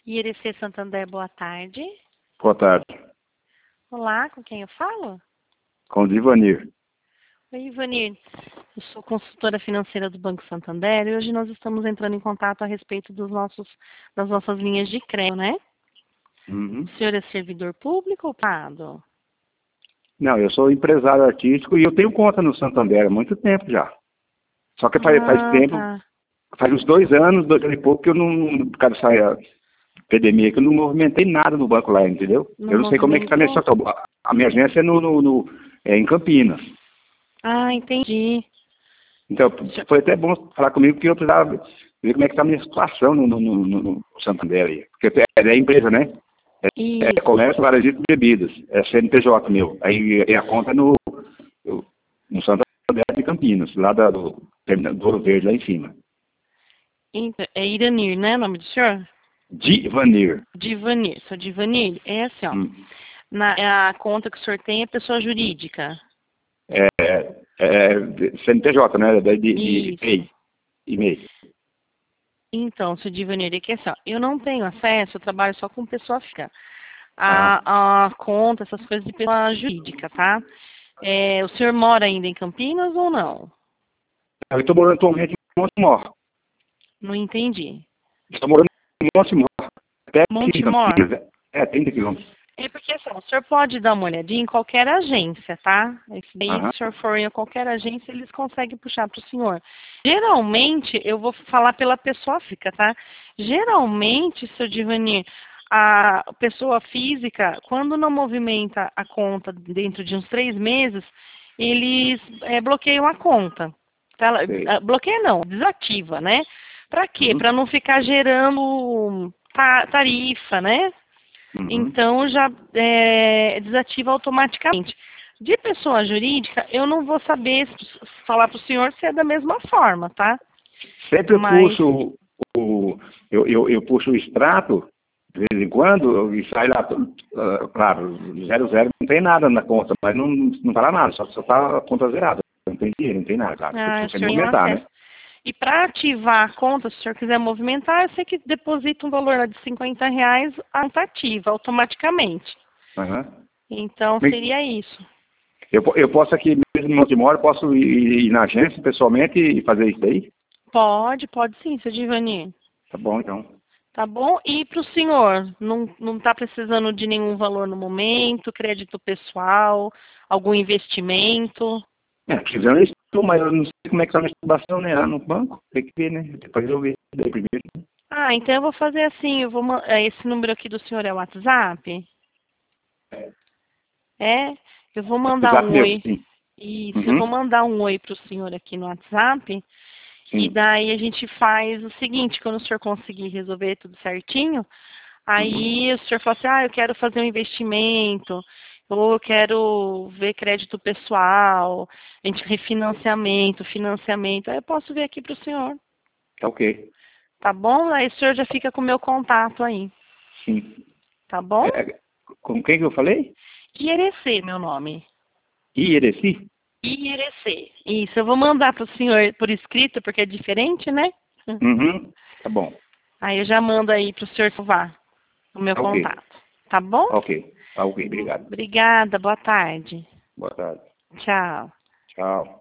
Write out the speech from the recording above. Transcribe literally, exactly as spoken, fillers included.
Irecê Santander, boa tarde. Boa tarde. Olá, com quem eu falo? Com o Divanir. Oi, Ivanir. Eu sou consultora financeira do Banco Santander e hoje nós estamos entrando em contato a respeito dos nossos, das nossas linhas de crédito, né? Uhum. O senhor é servidor público ou privado? Não, eu sou empresário artístico e eu tenho conta no Santander há muito tempo já. Só que faz, faz Ah, tempo, tá. faz uns dois anos, dois anos e pouco, que eu não, por causa dessa epidemia, que eu não movimentei nada no banco lá, entendeu? Não eu não sei como é que está nesse movimentou? atual. A minha agência é, no, no, no- é em Campinas. Ah, entendi. Então, foi até bom falar comigo, porque eu precisava ver como é que está a minha situação no, no, no, no Santander aí. Porque é, é empresa, né? É, é Isso. comércio, varejista de bebidas. É C N P J meu. Aí é a conta no, no Santander de Campinas, lá da, do terminal do Ouro Verde, lá em cima. Então, é Iranir, né, o nome do senhor? Divanir. Divanir. Sou Divanir. É assim, ó. Hum. Na, a conta que o senhor tem é pessoa jurídica. É, é, é C N P J, né? De, de, de Isso. E I, e-mail. Então, seu Divanir, é que assim, ó, eu não tenho acesso, eu trabalho só com pessoa física. Ah. A, a conta, essas coisas de pessoa jurídica, tá? É, o senhor mora ainda em Campinas ou não? Eu estou morando atualmente em Montemor. Não entendi. Estou morando em Montemor. Perto de Montemor? Campinas. É, trinta quilômetros. É porque assim, o senhor pode dar uma olhadinha em qualquer agência, tá? Esse daí, se Aham. o senhor for em qualquer agência, eles conseguem puxar para o senhor. Geralmente, eu vou falar pela pessoa física, tá? Geralmente, seu Divanir, a pessoa física, quando não movimenta a conta dentro de uns três meses, eles é, bloqueiam a conta. Tá? Ela- Sei. ah, Bloqueia não, desativa, né? Para quê? Uhum. Para não ficar gerando ta- tarifa, né? Uhum. Então já é, desativa automaticamente. De pessoa jurídica, eu não vou saber s- falar para o senhor se é da mesma forma, tá? Sempre eu Mas, puxo o, o- eu, eu, eu puxo o extrato, de vez em quando, e sai lá, ah, claro, zero, zero, não tem nada na conta, mas não, não fala nada, só só tá a conta zerada. Não tem dinheiro, não tem nada, claro. Eu ah, o preciso senhor tem movimentar, acesso. né? E para ativar a conta, se o senhor quiser movimentar, eu sei que deposita um valor lá de cinquenta reais, a conta ativa automaticamente. Aham. Então, Bem, seria isso. Eu, po- eu posso aqui mesmo em Montemor, posso ir, ir na agência pessoalmente e fazer isso daí? Pode, pode sim, seu Divani. Tá bom, então. Tá bom? E para o senhor, não não está precisando de nenhum valor no momento, crédito pessoal, algum investimento? É, precisando isso, mas eu não sei como é que tá a minha situação, né? Lá no banco, tem que ver, né? Depois eu ver isso daí primeiro. Ah, então eu vou fazer assim, eu vou ma- eh, esse número aqui do senhor é o WhatsApp? É? Eu vou mandar Exato um meu, oi. sim. Isso, eu vou Uhum. mandar um oi para o senhor aqui no WhatsApp. E Sim. daí a gente faz o seguinte, quando o senhor conseguir resolver tudo certinho, Uhum. aí o senhor fala assim, ah, eu quero fazer um investimento, ou eu quero ver crédito pessoal, a gente refinanciamento, financiamento, aí eu posso ver aqui para o senhor, Tá ok. tá bom? Aí o senhor já fica com o meu contato aí, Sim. tá bom? É, é, com quem que eu falei? Ierecê, meu nome. Iereci? Ierecê. Isso, eu vou mandar para o senhor por escrito, porque é diferente, né? Uhum. Tá bom. Aí eu já mando aí para o senhor salvar o meu Tá ok. contato. Tá bom? Tá ok. Tá ok, obrigado. Obrigada, boa tarde. Boa tarde. Tchau. Tchau.